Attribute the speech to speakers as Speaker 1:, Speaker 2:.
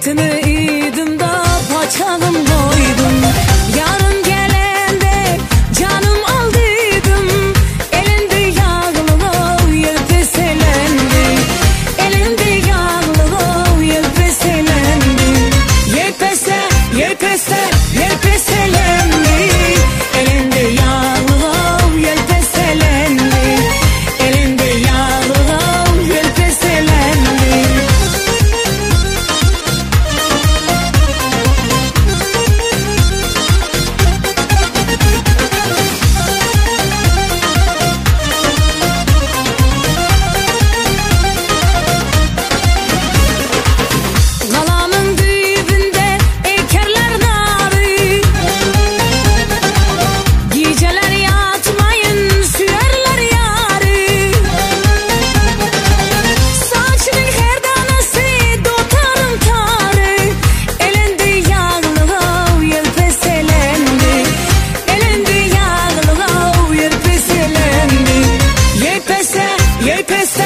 Speaker 1: Etini idim da paçağım koydum. Yarın gelende canım aldıydım. Elinde yağlı yelpeselendi. Elinde yağlı yelpeselendi. Yelpese, yelpese, yelpeselendi. Elinde yağlı yelpeselendi. Elinde yağlı yelpeselendi. Galanın dibinde ekerler narı. Geceler yatmayın sürerler yarı. Saçının her danası dotarım tarı. Elinde yağlı yelpeselendi. Elinde yağlı yelpeselendi. Yelpese, yelpese,